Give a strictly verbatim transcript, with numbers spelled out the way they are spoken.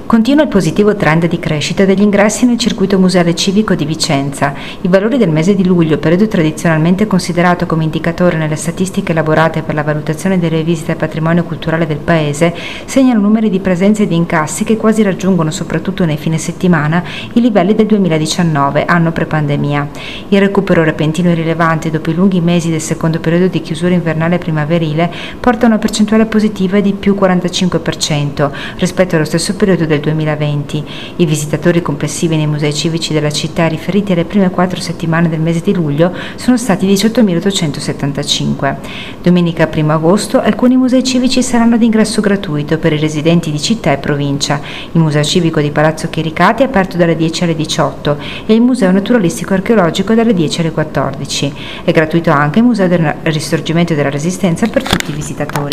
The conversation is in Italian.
Continua il positivo trend di crescita degli ingressi nel circuito museale civico di Vicenza. I valori del mese di luglio, periodo tradizionalmente considerato come indicatore nelle statistiche elaborate per la valutazione delle visite al patrimonio culturale del Paese, segnano numeri di presenze e di incassi che quasi raggiungono, soprattutto nei fine settimana, i livelli del duemiladiciannove, anno pre-pandemia. Il recupero repentino e rilevante dopo i lunghi mesi del secondo periodo di chiusura invernale e primaverile porta a una percentuale positiva di più quarantacinque per cento rispetto allo stesso periodo del duemilaventi. I visitatori complessivi nei musei civici della città riferiti alle prime quattro settimane del mese di luglio sono stati diciottomilaottocentosettantacinque. Domenica primo agosto alcuni musei civici saranno ad ingresso gratuito per i residenti di città e provincia. Il Museo Civico di Palazzo Chiericati è aperto dalle dieci alle diciotto e il Museo Naturalistico Archeologico dalle dieci alle quattordici. È gratuito anche il Museo del Risorgimento e della Resistenza per tutti i visitatori.